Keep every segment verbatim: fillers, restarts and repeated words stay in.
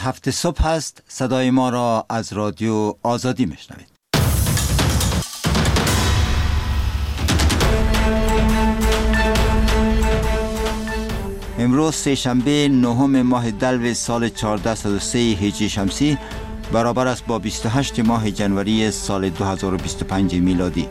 هفت صبح هست. صدای ما را از رادیو آزادی میشنوید. امروز سه شنبه نهم ماه دلو سال چهارصد و سه هجری شمسی برابر است با بیست و هشتم ماه جنوری سال دو هزار و بیست و پنج میلادی.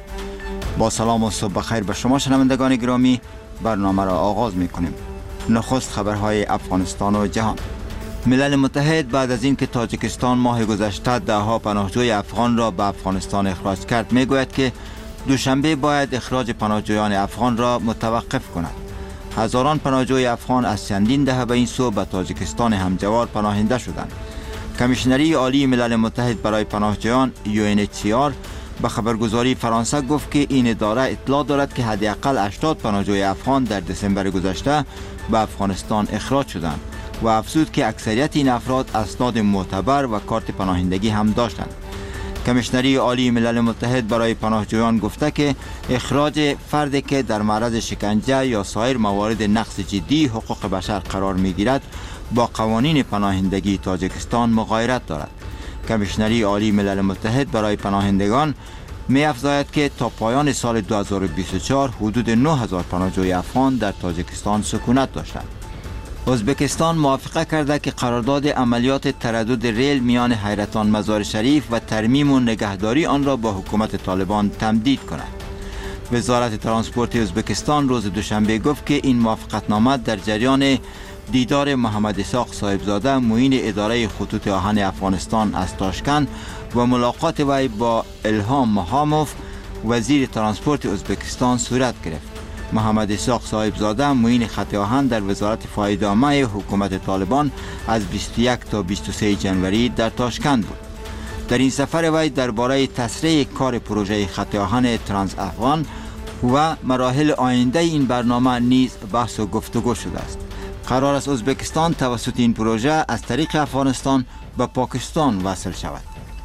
با سلام و صبح بخیر به شما شنوندگان گرامی، برنامه را آغاز میکنیم. نخست خبرهای افغانستان و جهان. ملل متحد بعد از اینکه تاجیکستان ماه گذشته دهها پناهجوی افغان را به افغانستان اخراج کرد، میگوید که دوشنبه باید اخراج پناهجویان افغان را متوقف کند. هزاران پناهجوی افغان از چندین دهه به این سو به تاجیکستان همجوار پناهنده شدند. کمیشنری عالی ملل متحد برای پناهجویان یو ان اچ سی آر به خبرگزاری فرانسه گفت که این اداره اطلاع دارد که حداقل هشتاد پناهجوی افغان در دسامبر گذشته به افغانستان اخراج شدند و افزود که اکثریت این افراد اسناد معتبر و کارت پناهندگی هم داشتند. کمیشنری عالی ملل متحد برای پناهجویان گفته که اخراج فردی که در معرض شکنجه یا سایر موارد نقض جدی حقوق بشر قرار می‌گیرد با قوانین پناهندگی تاجیکستان مغایرت دارد. کمیشنری عالی ملل متحد برای پناهندگان می افزاید که تا پایان سال دو هزار و بیست و چهار حدود نه هزار پناهجوی افغان در تاجیکستان سکونت داشتند. ازبکستان موافقه کرده که قرارداد عملیات تردد ریل میان حیرتان مزار شریف و ترمیم و نگهداری آن را با حکومت طالبان تمدید کند. وزارت ترانسپورت ازبکستان روز دوشنبه گفت که این موافقتنامه در جریان دیدار محمد اسحاق صاحبزاده معین اداره خطوط آهن افغانستان از تاشکند و ملاقات وی با الهام محاموف وزیر ترانسپورت ازبکستان صورت گرفت. محمد اسحاق صاحبزاده معین خط آهن در وزارت فایده عامه حکومت طالبان از بیست و یک تا بیست و سه جنوری در تاشکند بود. در این سفر وی درباره تسریع کار پروژه خط آهن ترانس افغان و مراحل آینده این برنامه نیز بحث و گفتگو شده است. قرار است ازبکستان توسط این پروژه از طریق افغانستان به پاکستان وصل شود.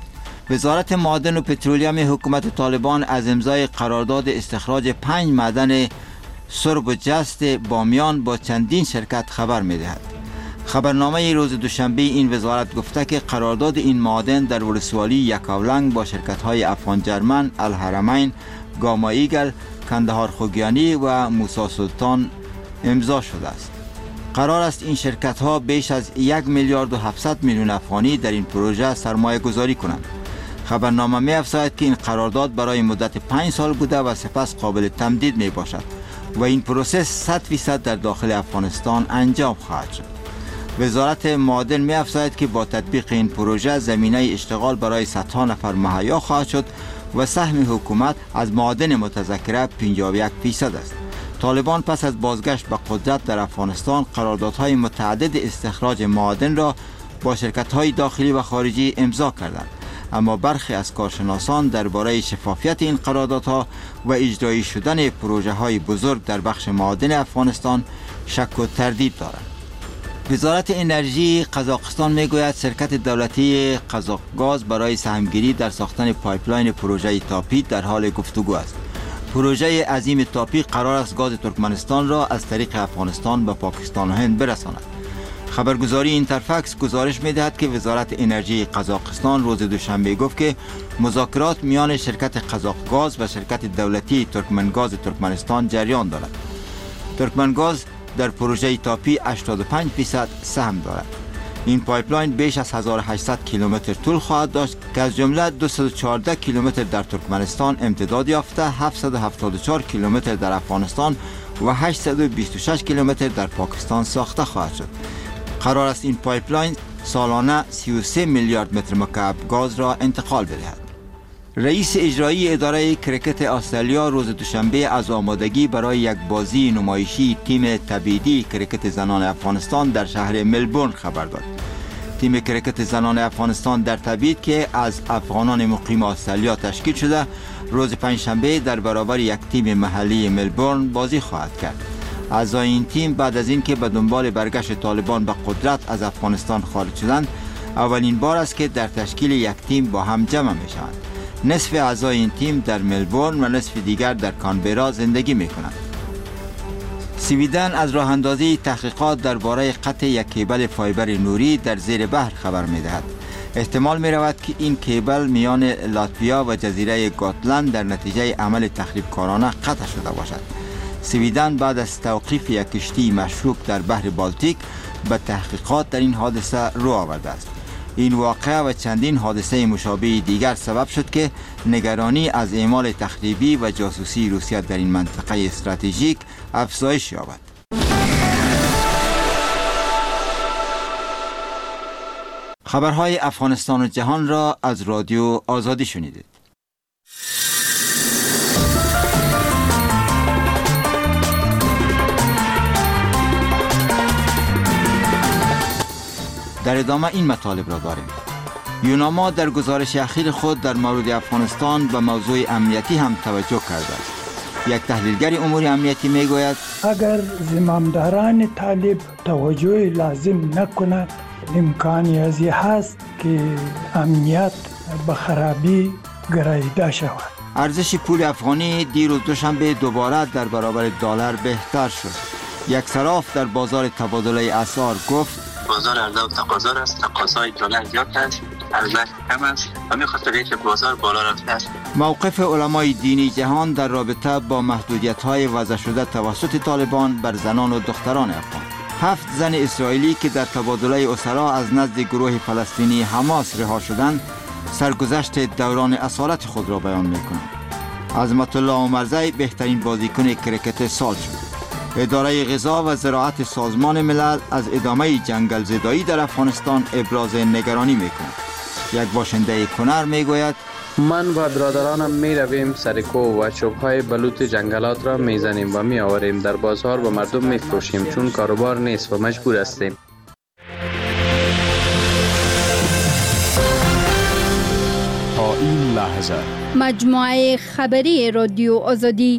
وزارت معادن و پترولیوم حکومت طالبان از امضای قرارداد استخراج پنج معدن سرب و جست بامیان با چندین شرکت خبر می‌دهد. خبرنامه روز دوشنبه این وزارت گفته که قرارداد این معادن در ولسوالی یکاولنگ با شرکت‌های افغان جرمن، الحرمین، گاما ایگل، کندهار خوگیانی و موسی سلطان امضا شده است. قرار است این شرکت ها بیش از یک میلیارد و هفتصد میلیون افغانی در این پروژه سرمایه گذاری کنند. خبرنامه می افزاید که این قرارداد برای مدت پنج سال بوده و سپس قابل تمدید می باشد و این پروسه صد فیصد در داخل افغانستان انجام خواهد شد. وزارت معادن می افزاید که با تطبیق این پروژه زمینه اشتغال برای صدها نفر مهیا خواهد شد و سهم حکومت از معادن متذکره پنجاه و یک فیصد است. طالبان پس از بازگشت به قدرت در افغانستان قراردادهای متعدد استخراج معادن را با شرکت‌های داخلی و خارجی امضا کردند، اما برخی از کارشناسان درباره شفافیت این قراردادها و اجرایی شدن پروژه‌های بزرگ در بخش معادن افغانستان شک و تردید دارند. وزارت انرژی قزاقستان میگوید شرکت دولتی قزاقگاز برای سهمگیری در ساختن پایپلاین پروژه تاپی در حال گفتگو است. پروژه عظیم تاپی قرار است گاز ترکمنستان را از طریق افغانستان به پاکستان و هند برساند. خبرگزاری اینترفکس گزارش می‌دهد که وزارت انرژی قزاقستان روز دوشنبه گفت که مذاکرات میان شرکت قزاقگاز و شرکت دولتی ترکمنگاز ترکمنستان جریان دارد. ترکمنگاز در پروژه تاپی هشتاد و پنج درصد سهم دارد. این پایپلاین بیش از هزار و هشتصد کیلومتر طول خواهد داشت که از جمله دویست و چهارده کیلومتر در ترکمنستان امتداد یافته، هفتصد و هفتاد و چهار کیلومتر در افغانستان و هشتصد و بیست و شش کیلومتر در پاکستان ساخته خواهد شد. قرار است این پایپلاین سالانه سی و سه میلیارد متر مکعب گاز را انتقال بدهد. رئیس اجرایی اداره کرکت استرالیا روز دوشنبه از آمادگی برای یک بازی نمایشی تیم تبعیدی کرکت زنان افغانستان در شهر ملبورن خبر داد. تیم کرکت زنان افغانستان در تبعید که از افغانان مقیم استرالیا تشکیل شده، روز پنجشنبه در برابر یک تیم محلی ملبورن بازی خواهد کرد. اعضای این تیم بعد از اینکه به دنبال برگشت طالبان به قدرت از افغانستان خارج شدند، اولین بار است که در تشکیل یک تیم با هم جمع میشوند. نصف اعضای این تیم در ملبورن و نصف دیگر در کانبرا زندگی میکنند. سویدن از راه اندازی تحقیقات درباره قطع یک کیبل فایبر نوری در زیر بحر خبر می دهد. احتمال می رود که این کیبل میان لاتویا و جزیره گاتلند در نتیجه عمل تخریبکارانه قطع شده باشد. سویدن بعد از توقیف یک کشتی مشروب در بحر بالتیک به تحقیقات در این حادثه رو آورده است. این واقعه و چندین حادثه مشابه دیگر سبب شد که نگرانی از اعمال تخریبی و جاسوسی روسیه در این منطقه استراتژیک افزایش یابد. خبرهای افغانستان و جهان را از رادیو آزادی شنیدید. در ادامه این مطالب را داریم. یوناما در گزارش اخیر خود در مورد افغانستان به موضوع امنیتی هم توجه کرده است. یک تحلیلگر امور امنیتی می گوید اگر زمامداران طالب توجه لازم نکنند امکانی از این هست که امنیت به خرابی گراییده شود. ارزش پول افغانی دیروز دوشنبه دوباره در برابر دلار بهتر شد. یک صراف در بازار تبادله اسعار گفت بازار عرضه و تقاضا است، تقاضای دلار زیاد است، عرضه کم است و می‌خواست که بازار بالا رفته است. موقف علمای دینی جهان در رابطه با محدودیت‌های وضع شده توسط طالبان بر زنان و دختران افغان. هفت زن اسرائیلی که در تبادله اسرا از نزد گروه فلسطینی حماس رها شدند، سرگذشت دوران اصالت خود را بیان می‌کنند. عظمت الله عمرزی بهترین بازیکن کرکت سال شد. اداره غذا و زراعت سازمان ملل از ادامه جنگل زدایی در افغانستان ابراز نگرانی می‌کند. یک باشنده کنر می‌گوید من و برادرانم می رویم سرکو و چوب‌های بلوط جنگلات را می‌زنیم و می‌آوریم در بازار و مردم می‌فروشیم چون کاروبار نیست و مجبور هستیم. تا این لحظه مجموعه خبری رادیو آزادی.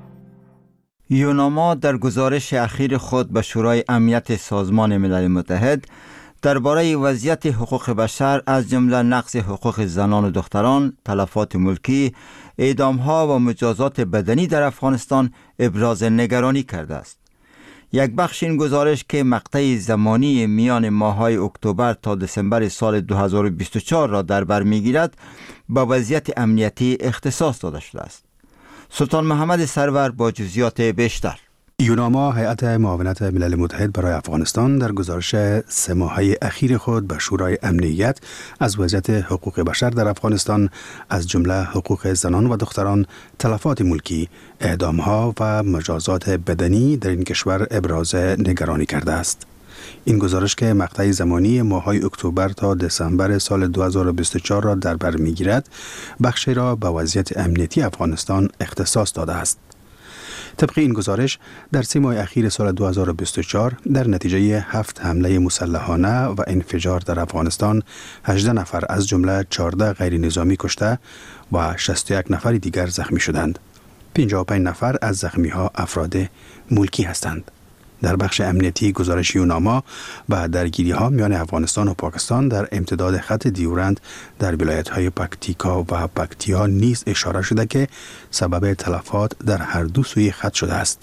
یوناما در گزارش اخیر خود به شورای امنیت سازمان ملل متحد درباره وضعیت حقوق بشر از جمله نقض حقوق زنان و دختران، تلفات ملکی، اعدام‌ها و مجازات بدنی در افغانستان ابراز نگرانی کرده است. یک بخش این گزارش که مقطع زمانی میان ماه‌های اکتبر تا دسامبر سال دو هزار و بیست و چهار را در بر می‌گیرد، با وضعیت امنیتی اختصاص داده شده است. سلطان محمد سرور با جزئیات بیشتر. یوناما هیئت معاونت ملل متحد برای افغانستان در گزارش سه ماهه اخیر خود به شورای امنیت از وضعیت حقوق بشر در افغانستان از جمله حقوق زنان و دختران، تلفات ملکی، اعدام‌ها و مجازات بدنی در این کشور ابراز نگرانی کرده است. این گزارش که مقطع زمانی ماه‌های اکتبر تا دسامبر سال دو هزار و بیست و چهار را در بر می‌گیرد، بخشی را به وضعیت امنیتی افغانستان اختصاص داده است. طبق این گزارش در سه ماه اخیر سال دو هزار و بیست و چهار در نتیجه هفت حمله مسلحانه و انفجار در افغانستان هجده نفر از جمله چهارده غیر نظامی کشته و شصت و یک نفر دیگر زخمی شدند. پنجاه و پنج نفر از زخمی‌ها افراد ملکی هستند. در بخش امنیتی گزارش یوناما و درگیری‌ها میان افغانستان و پاکستان در امتداد خط دیورند در ولایت‌های پکتیکا و پکتیا نیز اشاره شده که سبب تلفات در هر دو سوی خط شده است.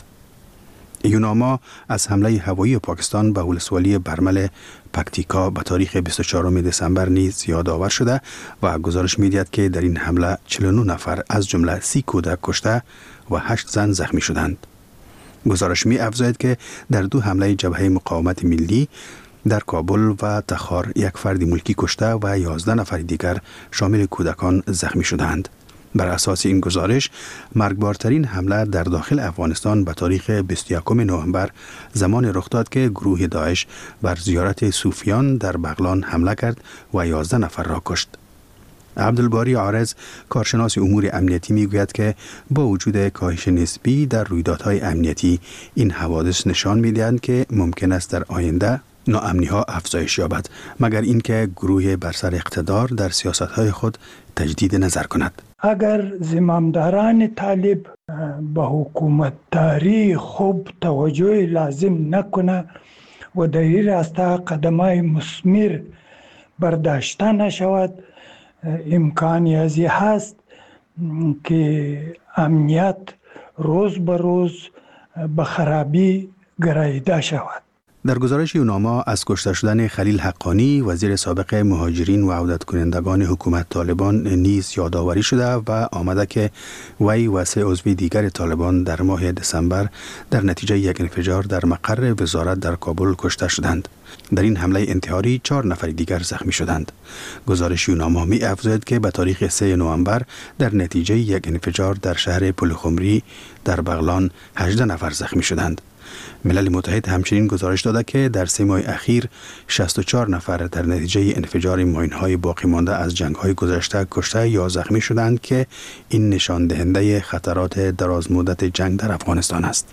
یوناما از حمله هوایی پاکستان به ولسوالی برمل پکتیکا به تاریخ بیست و چهارم دسامبر نیز یادآور شده و گزارش می‌دهد که در این حمله چهل و نه نفر از جمله سی کودک کشته و هشت زن زخمی شدند. گزارش می افزاید که در دو حمله جبهه مقاومت ملی در کابل و تخار یک فرد ملکی کشته و یازده نفر دیگر شامل کودکان زخمی شدند. بر اساس این گزارش مرگبارترین حمله در داخل افغانستان به تاریخ بیست و یکم نوامبر زمان رخ داد که گروه داعش بر زیارت صوفیان در بغلان حمله کرد و یازده نفر را کشت. عبدالباری عارض کارشناس امور امنیتی میگوید که با وجود کاهش نسبی در رویدادهای امنیتی این حوادث نشان میدهند که ممکن است در آینده ناامنی ها افزایش یابد، مگر اینکه گروه بر سر اقتدار در سیاست های خود تجدید نظر کند. اگر زمامداران طالب به حکومت داری خوب توجه لازم نکنه و در این راستا قدمای مثمر برداشته نشود، امکانی از هست که امنیت روز به روز به خرابی گراییده شود. در گزارش یوناما از کشته شدن خلیل حقانی وزیر سابق مهاجرین و عودت کنندگان حکومت طالبان نیز یادآوری شده و آمده که وی و سه عضو دیگر طالبان در ماه دسامبر در نتیجه یک انفجار در مقر وزارت در کابل کشته شدند. در این حمله انتحاری چهار نفر دیگر زخمی شدند. گزارش یوناما می افزاید که به تاریخ سه نوامبر در نتیجه یک انفجار در شهر پلخمری در بغلان هجده نفر زخمی شدند. ملل متحد همچنین گزارش داده که در سه ماه اخیر شصت و چهار نفر در نتیجه انفجار ماین‌های باقی مانده از جنگ‌های گذشته کشته یا زخمی شدند که این نشان دهنده خطرات درازمدت جنگ در افغانستان است.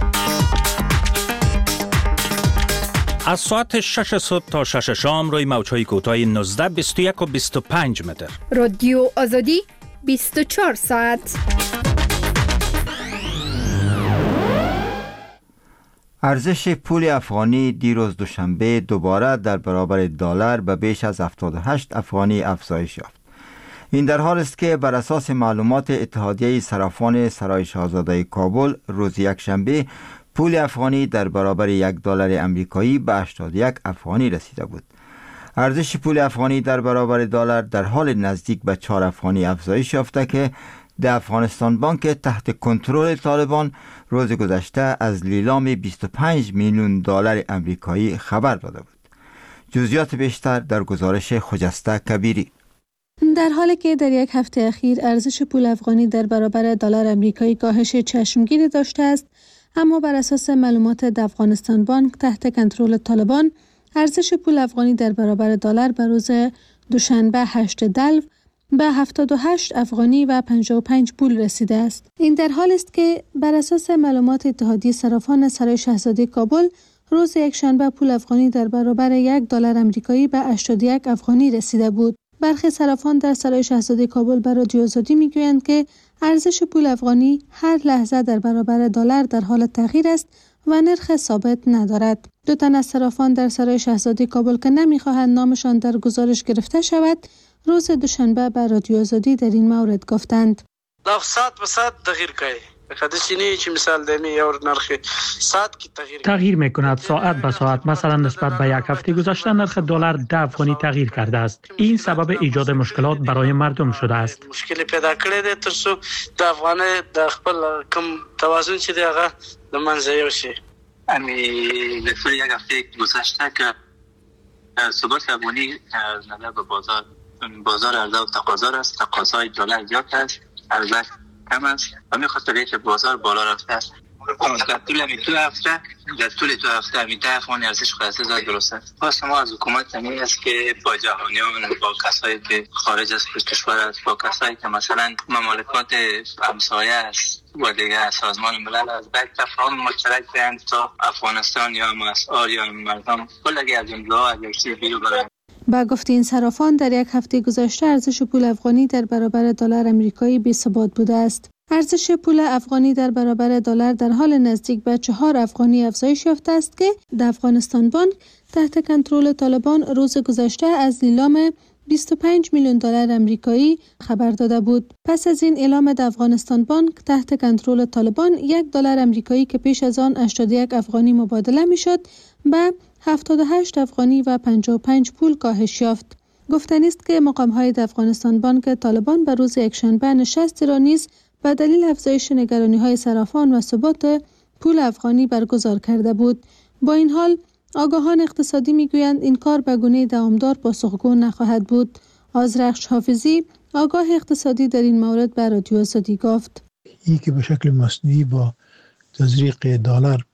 از ساعت شش صبح تا شش شام روی موج‌های کوتاه نوزده، بیست و یک و بیست و پنج متر. رادیو آزادی بیست و چهار ساعت. ارزش پول افغانی دیروز دوشنبه دوباره در برابر دلار به بیش از هفتاد و هشت افغانی افزایش یافت. این در حال است که بر اساس معلومات اتحادیه صرافان سرای شاهزاده کابل روز یکشنبه پول افغانی در برابر یک دلار امریکایی به هشتاد و یک افغانی رسیده بود. ارزش پول افغانی در برابر دلار در حال نزدیک به چهار افغانی افزایش یافته که در افغانستان بانک تحت کنترل طالبان روز گذشته از لیلام بیست و پنج میلیون دلار امریکایی خبر داده بود. جزئیات بیشتر در گزارش خجسته کبیری. در حالی که در یک هفته اخیر ارزش پول افغانی در برابر دلار امریکایی کاهش چشمگیری داشته است، اما بر اساس معلومات در افغانستان بانک تحت کنترل طالبان ارزش پول افغانی در برابر دلار به روز دوشنبه هشت دلو به هفتاد و هشت افغانی و پنجاه و پنج پول رسیده است. این در حال است که بر اساس معلومات اتحادیه صرافان سرای شاهزاده کابل روز یکشنبه پول افغانی در برابر یک دلار امریکایی به هشتاد و یک افغانی رسیده بود. برخی صرافان در سرای شاهزاده کابل به رادیو آزادی میگویند که ارزش پول افغانی هر لحظه در برابر دلار در حال تغییر است و نرخ ثابت ندارد. دو تن از صرافان در سرای شاهزاده کابل که نمیخواهند نامشان در گزارش گرفته شود، روز دوشنبه به رادیو آزادی در این مورد گفتند: دا ساعت به ساعت تغییر کوي. خدای نه چې مثال دمی یا نرخ ساعت کی تغییر تغییر میکند ساعت به ساعت. مثلا نسبت به یک هفته گذشته نرخ دلار ده افغانی تغییر کرده است. این سبب ایجاد مشکلات برای مردم شده است. مشکل پیدا کړی دی تر څو د افغان د خپل کم توازن چې دی هغه د منځه یوسي. امی لطفا یک هفته گذشته که ثبات افغانی نظر به بازار بازار عرضه و تقاضا است. تقاضای دلار زیاد است، عرضه کم است و میخواست به که بازار بالا رفته است. در طول همی دو هفته در طول دو هفته همی ده افغانی ارزش خلاصه زاد درست است. خواست ما از حکومت همین است که با جهانیان با کسایی که خارج از کشور است، با کسایی که مثلا مملکات همسایه است و دیگه سازمان ملل از بک تفاهم مشترک بیند تا افغانستان یا مسئول یا مردم کلگی از این دعا از یک چیز بیرو برند. با گفته این صرافان در یک هفته گذشته ارزش پول افغانی در برابر دلار امریکایی بی‌ثبات بوده است. ارزش پول افغانی در برابر دلار در حال نزدیک به چهار افغانی افزایش یافته است که در افغانستان بانک تحت کنترل طالبان روز گذشته از لیلام بیست و پنج میلیون دلار امریکایی خبر داده بود. پس از این اعلام در افغانستان بانک تحت کنترل طالبان یک دلار امریکایی که پیش از آن هشتاد و یک افغانی مبادله میشد به هفتاد و هشت افغانی و پنجاه و پنج پول کاهش یافت. گفتنی است که مقام‌های در افغانستان بانک طالبان به روز یکشنبه نشستی را نیز به دلیل افزایش نگرانی‌های صرافان و ثبات پول افغانی برگزار کرده بود. با این حال آگاهان اقتصادی میگویند این کار به گونه دوامدار پاسخگو نخواهد بود. آذرخش حافظی آگاه اقتصادی در این مورد به رادیو آزادی گفت: این که به شکل مصنوعی با تزریق دلار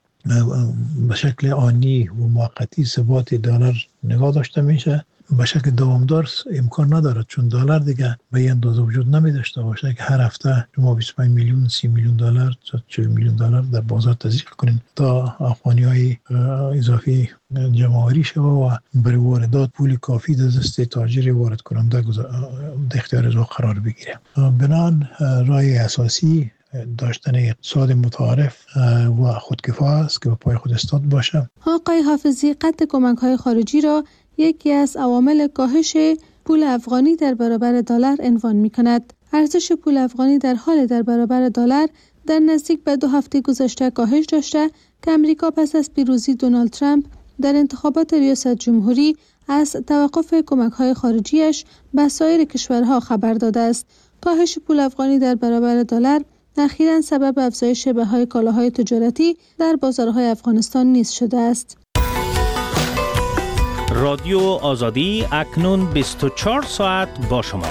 به شکل آنی و موقتی ثبات دلار نگاه داشته میشه، به شکل دوامدار امکان ندارد، چون دلار دیگه به این اندازه وجود نمی داشته باشه که هر هفته شما بیست و پنج میلیون سی میلیون دلار تا چهل میلیون دلار در بازار تزریق کنین تا افغانی های اضافی جمعآوری شود و برای واردات پول کافی در دست تاجر وارد کننده در اختیار او قرار بگیره. بنان رای اساسی داشتن اقتصاد متعارف و خودکفا است که به پای خود استاد باشه. آقای حافظی قطع کمک‌های خارجی را یکی از عوامل کاهش پول افغانی در برابر دلار عنوان می‌کند. ارزش پول افغانی در حال در برابر دلار در نزدیک به دو هفته گذشته کاهش داشته که امریکا پس از پیروزی دونالد ترامپ در انتخابات ریاست جمهوری از توقف کمک‌های خارجیش به سایر کشورها خبر داده است. کاهش پول افغانی در برابر دلار اخیراً سبب افزایش بهای کالاهای تجارتی در بازارهای افغانستان نیز شده است. رادیو آزادی اکنون بیست و چهار ساعت با شما.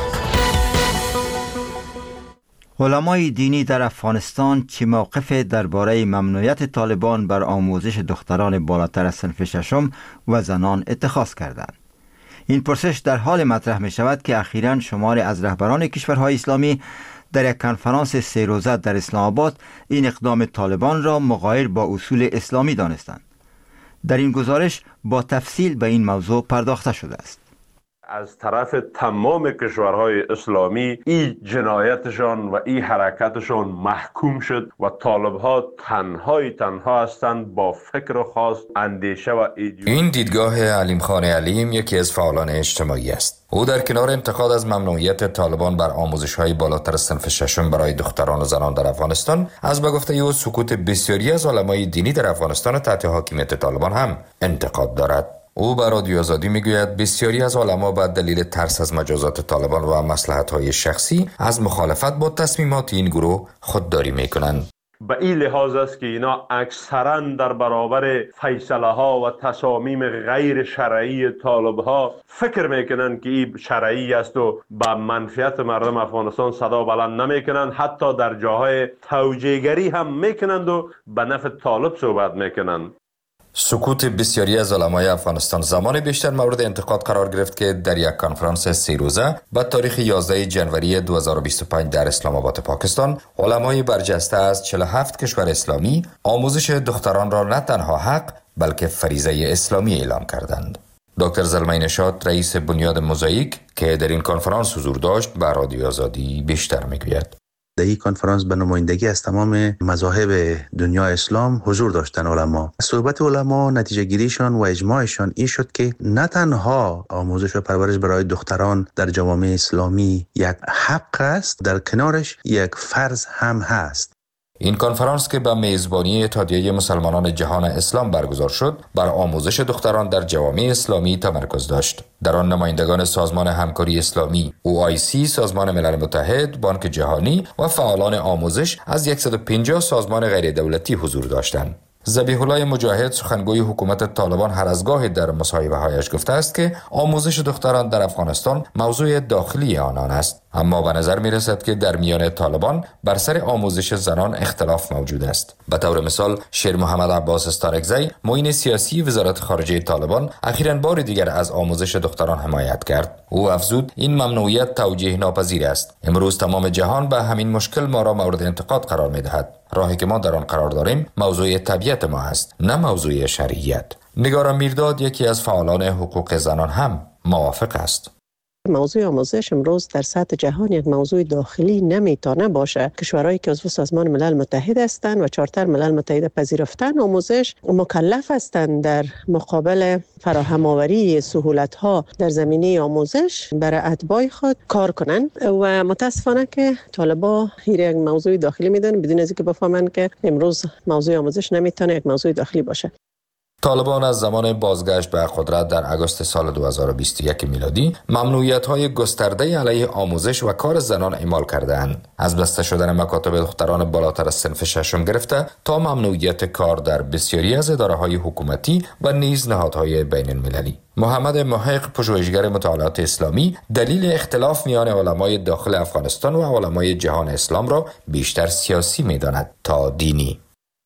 علمای دینی در افغانستان چه موقف درباره ممنوعیت طالبان بر آموزش دختران بالاتر از صنف ششم و زنان اتخاذ کردند؟ این پرسش در حال مطرح می شود که اخیراً شماری از رهبران کشورهای اسلامی در یک کنفرانس سه روزه در اسلام آباد این اقدام طالبان را مغایر با اصول اسلامی دانستند. در این گزارش با تفصیل به این موضوع پرداخته شده است. از طرف تمام کشورهای اسلامی این جنایتشان و این حرکتشان محکوم شد و طالبها تنهای تنها هستند با فکر خاص، اندیشه و ایدئولوژی. این دیدگاه علیم خان علیم یکی از فعالان اجتماعی است. او در کنار انتقاد از ممنوعیت طالبان بر آموزش‌های بالاتر از صنف ششم برای دختران و زنان در افغانستان، از به گفته او سکوت بسیاری از علمای دینی در افغانستان تحت حاکمیت طالبان هم انتقاد دارد. او بر رادیو آزادی میگوید بسیاری از علما به دلیل ترس از مجازات طالبان و مصلحت‌های شخصی از مخالفت با تصمیمات این گروه خودداری میکنند. به این لحاظ است که اینا اکثرا در برابر فیصله ها و تصامیم غیر شرعی طالب ها فکر میکنن که این شرعی است و به منفعت مردم افغانستان صدا بلند نمیکنن، حتی در جاهای توجیهگری هم میکنند و به نفع طالب صحبت میکنن. سکوت بسیاری از علمای افغانستان زمان بیشتر مورد انتقاد قرار گرفت که در یک کنفرانس سه روزه با تاریخ یازده ژانویه دو هزار و بیست و پنج در اسلام آباد پاکستان، علمای برجسته از چهل و هفت کشور اسلامی آموزش دختران را نه تنها حق بلکه فریضه اسلامی اعلام کردند. دکتر زلمه نشاط رئیس بنیاد موزاییک که در این کنفرانس حضور داشت به رادیو آزادی بیشتر میگوید. در این کنفرانس به نمایندگی از تمام مذاهب دنیا اسلام حضور داشتن علما. صحبت علما نتیجه گیریشان و اجماعشان این شد که نه تنها آموزش و پرورش برای دختران در جوامع اسلامی یک حق است، در کنارش یک فرض هم هست. این کنفرانس که به میزبانی اتحادیه مسلمانان جهان اسلام برگزار شد، بر آموزش دختران در جوامع اسلامی تمرکز داشت. در آن نمایندگان سازمان همکاری اسلامی، او آی سی، سازمان ملل متحد، بانک جهانی و فعالان آموزش از صد و پنجاه سازمان غیر دولتی حضور داشتند. ذبیح الله مجاهد، سخنگوی حکومت طالبان، هر از گاهی در مصاحبه‌هایش گفته است که آموزش دختران در افغانستان موضوع داخلی آنان است، اما به نظر می رسد که در میان طالبان بر سر آموزش زنان اختلاف موجود است. به طور مثال شیر محمد عباس استارکزی، معین سیاسی وزارت خارجه طالبان، اخیراً بار دیگر از آموزش دختران حمایت کرد. او افزود این ممنوعیت توجیه ناپذیر است. امروز تمام جهان به همین مشکل ما را مورد انتقاد قرار می دهد. راهی که ما در آن قرار داریم موضوع طبیعت ما است، نه موضوع شرعیت. نگار میرداد، یکی از فعالان حقوق زنان، هم موافق است. موضوع آموزش امروز در سطح جهان یک موضوع داخلی نمیتونه باشه. کشورهایی که عضو سازمان ملل متحد هستند و چارتر ملل متحد پذیرفتن آموزش، مکلف هستند در مقابل فراهم آوری سهولت ها در زمینه آموزش برای اتباع خود کار کنند و متاسفانه که طالبا هیر یک موضوع داخلی میدونن بدون از اینکه بفهمن که امروز موضوع آموزش نمیتونه یک موضوع داخلی باشه. طالبان از زمان بازگشت به قدرت در آگوست سال دو هزار و بیست و یک میلادی ممنوعیت‌های گسترده علیه آموزش و کار زنان اعمال کرده‌اند، از بسته شدن مکاتب دختران بالاتر از صنف ششم گرفته تا ممنوعیت کار در بسیاری از اداره‌های حکومتی و نیز نهادهای بین‌المللی. محمد محق، پژوهشگر مطالعات اسلامی، دلیل اختلاف میان علمای داخل افغانستان و علمای جهان اسلام را بیشتر سیاسی می‌داند تا دینی.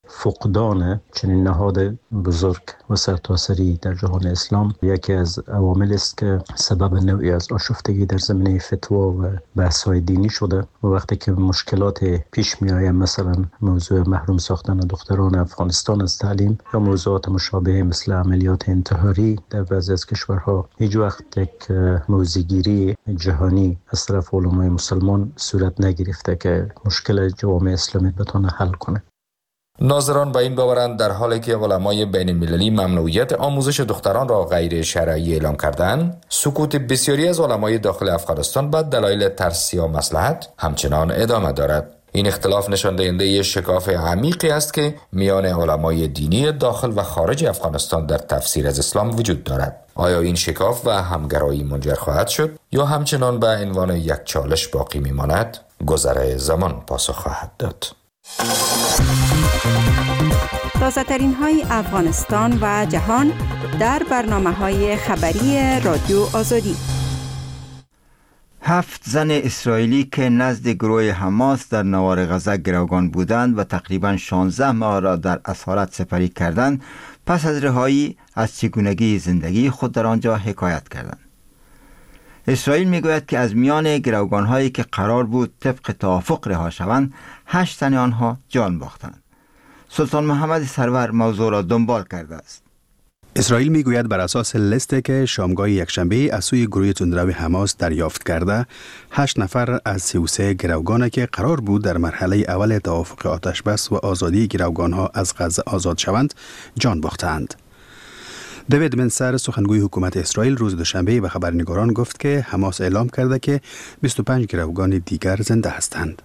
فقدان چنین نهاد بزرگ و سرتاسری در جهان اسلام یکی از عوامل است که سبب نوعی از آشفتگی در زمینه فتوا و بحث‌های دینی شده و وقتی که مشکلات پیش می‌آید، مثلا موضوع محروم ساختن دختران افغانستان از تعلیم یا موضوعات مشابه مثل عملیات انتحاری در بعضی از کشورها، هیچ وقت یک موضع‌گیری جهانی از طرف علمای مسلمان صورت نگرفته که مشکل جوامع اسلامی بتونه حل کنه. ناظران به این باورند در حالی که علمای بین المللی ممنوعیت آموزش دختران را غیر شرعی اعلام کردند، سکوت بسیاری از علمای داخل افغانستان به دلایل ترس یا مصلحت همچنان ادامه دارد. این اختلاف نشان دهنده شکاف عمیقی است که میان علمای دینی داخل و خارج افغانستان در تفسیر از اسلام وجود دارد. آیا این شکاف و همگرایی منجر خواهد شد یا همچنان به عنوان یک چالش باقی میماند؟ گذر زمان پاسخ خواهد داد. تازه ترین های افغانستان و جهان در برنامه های خبری رادیو آزادی. هفت زن اسرائیلی که نزد گروه حماس در نوار غزه گروگان بودند و تقریباً شانزده ماه را در اسارت سپری کردند، پس از رهایی از چگونگی زندگی خود در آنجا حکایت کردند. اسرائیل میگوید که از میان گروگان‌هایی که قرار بود طبق توافق رها شوند، هشت تن آنها جان باختند. سلطان محمد سرور موضوع را دنبال کرده است. اسرائیل میگوید بر اساس لیستی که شامگاه یکشنبه از سوی گروه تندرو حماس دریافت کرده، هشت نفر از سی و سه گروگانی که قرار بود در مرحله اول توافق آتش بس و آزادی گروگانها از غزه آزاد شوند، جان باختند. دیوید منسر سخنگوی حکومت اسرائیل روز دوشنبه به خبرنگاران گفت که حماس اعلام کرده که بیست و پنج گروگان دیگر زنده هستند.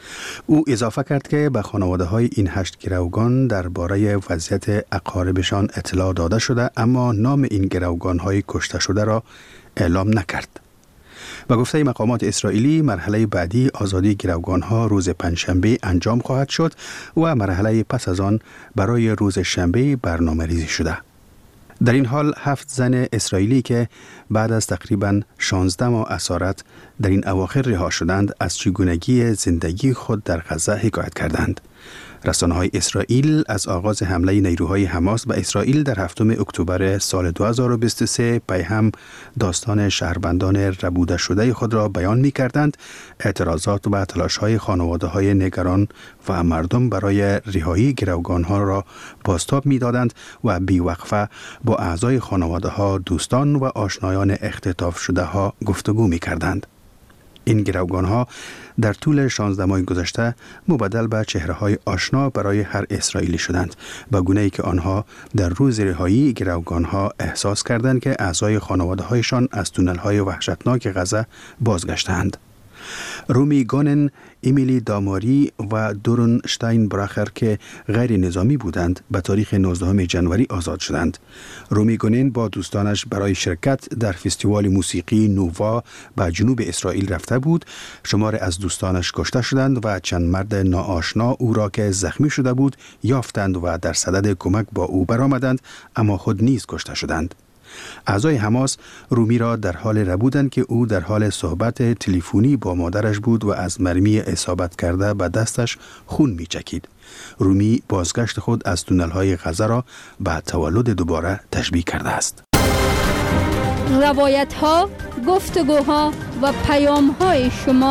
او اضافه کرد که به خانواده های این هشت گروگان درباره وضعیت اقاربشان اطلاع داده شده، اما نام این گروگان های کشته شده را اعلام نکرد. به گفته مقامات اسرائیلی، مرحله بعدی آزادی گروگان ها روز پنجشنبه انجام خواهد شد و مرحله پس از آن برای روز شنبه برنامه ریزی شده. در این حال هفت زن اسرائیلی که بعد از تقریباً شانزده ماه اسارت در این اواخر رها شدند، از چگونگی زندگی خود در غزه حکایت کردند. رسانه‌های اسرائیل از آغاز حمله نیروهای حماس به اسرائیل در هفتم اکتبر سال دو هزار و بیست و سه پیهم داستان شهروندان ربوده شده خود را بیان می‌کردند. اعتراضات و تلاش‌های خانواده‌های نگران و مردم برای رهایی گروگان‌ها را بازتاب می‌دادند و بی‌وقفه با اعضای خانواده‌ها، دوستان و آشنایان اختطاف شده‌ها گفتگو می‌کردند. این گروگان‌ها در طول شانزده ماه گذشته مبدل به چهره‌های آشنا برای هر اسرائیلی شدند، به گونه‌ای که آنها در روز رهایی گروگان‌ها احساس کردند که اعضای خانواده‌هایشان از تونل‌های وحشتناک غزه بازگشتند. رومی گونن، امیلی داماری و دورن شتاین براخر که غیر نظامی بودند به تاریخ نوزدهم ژانویه آزاد شدند. رومی گونن با دوستانش برای شرکت در فستیوال موسیقی نووا به جنوب اسرائیل رفته بود. شمار از دوستانش کشته شدند و چند مرد ناآشنا او را که زخمی شده بود یافتند و در صدد کمک با او برآمدند، اما خود نیز کشته شدند. اعضای حماس رومی را در حال ربودند که او در حال صحبت تلفنی با مادرش بود و از مرمی اصابت کرده به دستش خون می چکید. رومی بازگشت خود از تونل‌های غزه را به تولد دوباره تشبیه کرده است. روایت‌ها، گفتگوها و پیام‌های شما.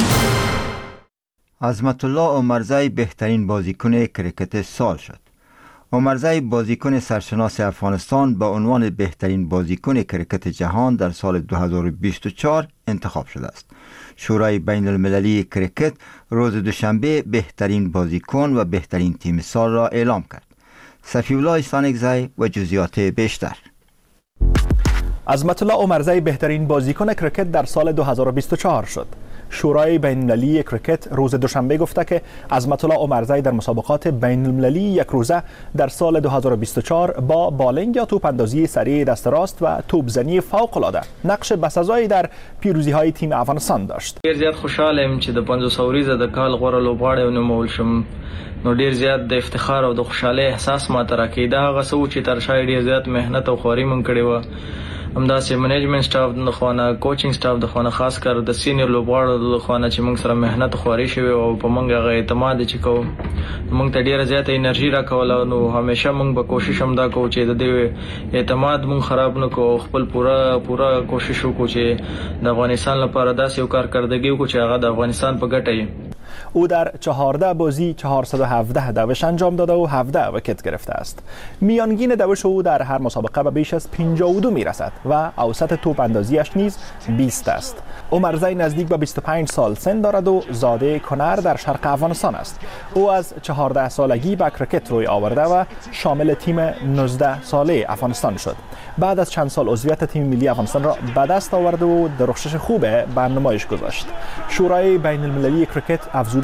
عظمت الله عمرزی بهترین بازیکن کرکت سال شد. عمرزی بازیکن سرشناس افغانستان با عنوان بهترین بازیکن کرکت جهان در سال دو هزار و بیست و چهار انتخاب شده است. شورای بین المللی کرکت روز دوشنبه بهترین بازیکن و بهترین تیم سال را اعلام کرد. صفی الله سانگزی و جزئیات بیشتر. عظمت الله عمرزی بهترین بازیکن کرکت در سال دو هزار و بیست و چهار شد. شورای بین المللی کرکت روز دوشنبه گفته که عظمت الله عمرزی در مسابقات بین المللی یک روزه در سال دو هزار و بیست و چهار با بالینگ یا توپ اندازی سریع دست راست و توپزنی فوق العاده نقش بسزایی در پیروزی های تیم افغانستان داشت. ډیر زیات خوشاله چې د پنځوس اوریزه د کال غوره لوبغاړی ونومول شم. نو ډیر زیات د افتخار او د خوشاله احساس ماته راکړي. دا هغه څه چې تر شا ډیر زیات مهنت او خواري مونږ کړې وه. همداسې منیجمنت سټاف د خوانه، کوچینګ سټاف د خوانه، خاص کر د سینیئر لوبغاړو د خوانه چې موږ سره مهنت او خواري شوی او په موږ هغه اعتماد چې کوو، موږ ته ډیره زیاته انرژي راکوله. نو همیشه موږ به کوشش هم دا کوو چې د دې اعتماد موږ خراب نه کوو، خپل پوره پوره کوشش وکړو چې د افغانستان لپاره داسې یو کارکردګي وکړو چې هغه د افغانستان په ګټه وي. او در چهارده بازی چهارصد و هفده دوش انجام داده و هفده وکت گرفته است. میانگین دوش او در هر مسابقه به بیش از پنجاه و دو میرسد و اوسط توپ اندازیش نیز بیست است. عمرزی نزدیک به بیست و پنج سال سن دارد و زاده کنر در شرق افغانستان است. او از چهارده سالگی به کرکت روی آورده و شامل تیم نوزده ساله افغانستان شد. بعد از چند سال عضویت تیم ملی افغانستان را به دست آورد و درخشش خوب به نمایش گذاشت. شورای بین المللی کرکت افزوده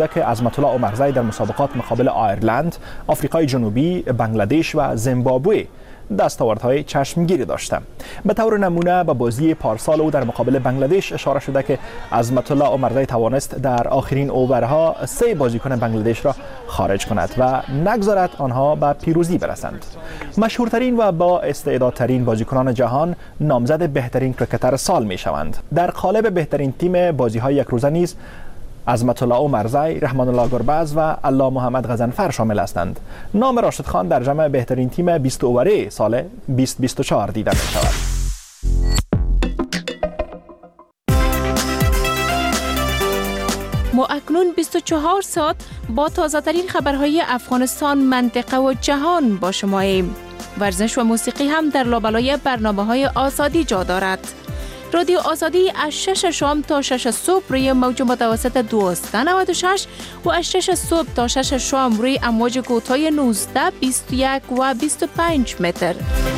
بوده که عظمت الله عمرزی در مسابقات مقابل آیرلند، آفریقای جنوبی، بنگلادش و زیمبابوه دستاوردهای چشمگیری داشته. به طور نمونه به بازی پارسال او در مقابل بنگلادش اشاره شده که عظمت الله عمرزی توانست در آخرین اوورها سه بازیکن بنگلادش را خارج کند و نگذارد آنها به پیروزی برسند. مشهورترین و با استعدادترین بازیکنان جهان نامزد بهترین کرکتر سال می شوند. در قالب بهترین تیم بازی‌های یک روزه نیز عظمت الله عمرزی، رحمان الله گربز و الله محمد غضنفر شامل هستند. نام راشد خان در جمع بهترین تیم بیست اووره سال بیست بیست و چهار دیده می شود. ما اکنون بیست و چهار ساعت با تازه ترین خبرهای افغانستان، منطقه و جهان با شماییم. ورزش و موسیقی هم در لابلای برنامه‌های آزادی جا دارد. رادیو آزادی از شش شام تا شش صبح روی موج متوسط دویست و نود و شش و از شش صبح تا شش شام روی امواج کوتاه نوزده، بیست و یک و بیست و پنج متر.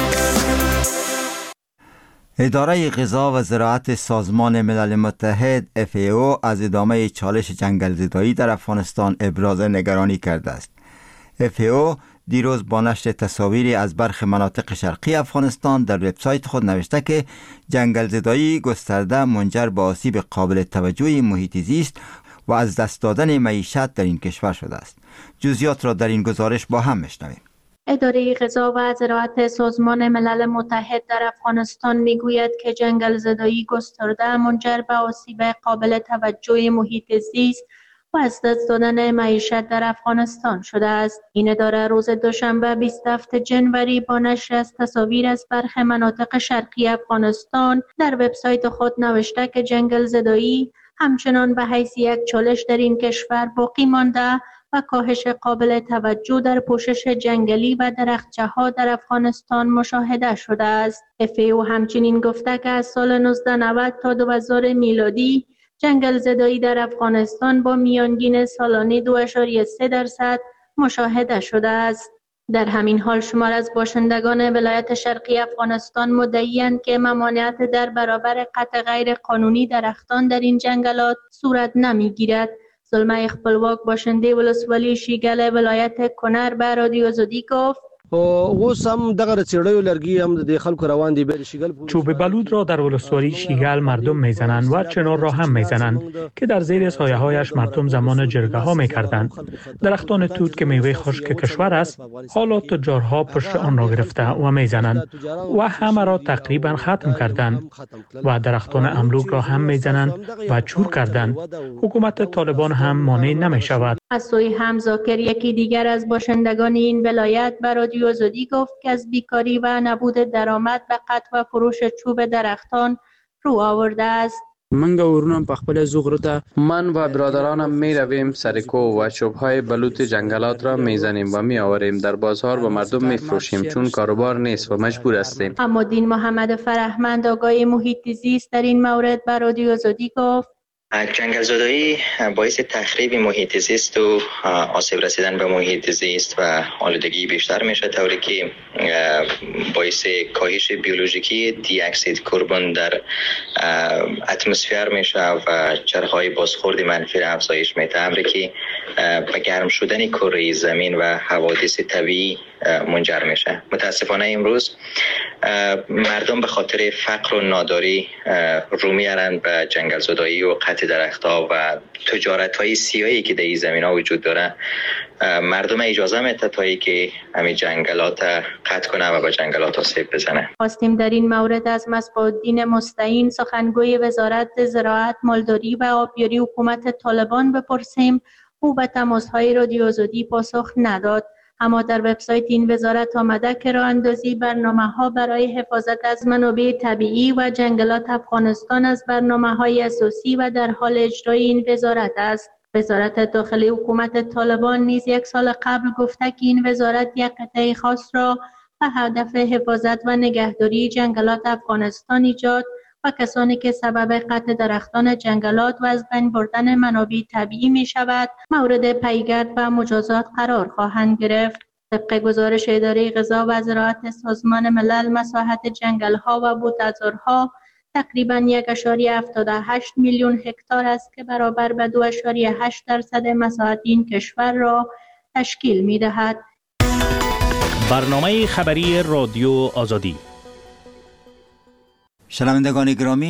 اداره غذا و زراعت سازمان ملل متحد اف ای او از ادامه چالش جنگل‌زدایی در افغانستان ابراز نگرانی کرده است. اف ای او دیروز با نشر تصاویری از برخی مناطق شرقی افغانستان در وبسایت خود نوشته که جنگل‌زدایی گسترده منجر به آسیب قابل توجهی محیط زیست و از دست دادن معیشت در این کشور شده است. جزئیات را در این گزارش با هم میشنویم. اداره غذا و زراعت سازمان ملل متحد در افغانستان میگوید که جنگل‌زدایی گسترده منجر به آسیب قابل توجه محیط زیست و از دست دادن معیشت در افغانستان شده است. این اداره روز دوشنبه بیست و هفتم جنوری با نشر از تصاویر از برخی مناطق شرقی افغانستان در وبسایت خود نوشته که جنگل‌زدایی همچنان به حیث یک چالش در این کشور باقی مانده و کاهش قابل توجه در پوشش جنگلی و درختچه‌ها در افغانستان مشاهده شده است. اف ای او همچنین گفته که از سال نوزده نود تا دو هزار میلادی جنگل زدایی در افغانستان با میانگین سالانه دو ممیز سه درصد مشاهده شده است. در همین حال شمار از باشندگان ولایت شرقی افغانستان مدعی‌اند که ممانعت در برابر قطع غیر قانونی درختان در این جنگلات صورت نمی‌گیرد. زلمه خپلواک باشنده ولسوالی شیګل ولایت کنر به رادیو آزادی گفت اوس هم دغه چړیو لرګي هم د خلکو روان دي. به شیګل چوب بلود را در ولسوالی شیګل مردم میزنند و چنار را هم میزنند که در زیر سایه هایش مردم زمان جرگه ها میکردند. درختان توت که میوه خشک کشور است حالا تجارها پشت آن را گرفته و میزنند و همه را تقریبا ختم کردند و درختان املوک را هم میزنند و چور کردند. حکومت طالبان هم مانع نمیشود. از سوی هم زاکر یکی دیگر از باشندگان این ولایت به رادیو آزادی گفت که از بیکاری و نبود درآمد به قطع و فروش چوب درختان رو آورده است. من ورونم په خپل زوغرو ته من و برادرانم می رویم سر کو و چوب‌های بلوط جنگلات را میزنیم و می آوریم در بازار و مردم می فروشیم چون کاروبار نیست و مجبور هستیم. اما دین محمد فرهمند آگاه محیط زیست در این مورد به رادیو آزادی گفت جنگل زدایی باعث تخریب محیط زیست و آسیب رسیدن به محیط زیست و آلودگی بیشتر میشه، طوری که باعث کاهش بیولوژیکی دی اکسید کربن در اتمسفر میشه و چرخهای بازخورد منفی را افزایش میده، امری که به گرم شدن کره زمین و حوادث طبیعی منجر میشه. متاسفانه امروز مردم به خاطر فقر و ناداری رو میارن به جنگل زدایی و قطع درختها و تجارت های سیاهی که در این زمین ها وجود داره. مردم اجازه میده تا که همین جنگلات قطع کنه و به جنگلات آسیب بزنه. خواستیم در این مورد از مصباح‌الدین مستعین سخنگوی وزارت زراعت، مالداری و آبیاری حکومت طالبان بپرسیم. او به تماس‌های رادیو آزادی پاسخ نداد. اما در وبسایت این وزارت آمده که راه اندازی برنامه‌ها برای حفاظت از منابع طبیعی و جنگلات افغانستان از برنامه‌های اساسی و در حال اجرای این وزارت است. وزارت داخلی حکومت طالبان نیز یک سال قبل گفته که این وزارت یک قطعه خاص را به هدف حفاظت و نگهداری جنگلات افغانستان ایجاد و کسانی که سبب قطع درختان جنگلات و از بین بردن منابع طبیعی می شود مورد پیگرد و مجازات قرار خواهند گرفت. طبق گزارش اداره غذا و زراعت سازمان ملل، مساحت جنگل‌ها و بوته‌زارها تقریباً یک و هفتاد و هشت میلیون هکتار است که برابر به دو و هشت درصد مساحت این کشور را تشکیل می دهد. برنامه خبری رادیو آزادی. شنوندگان گرامی،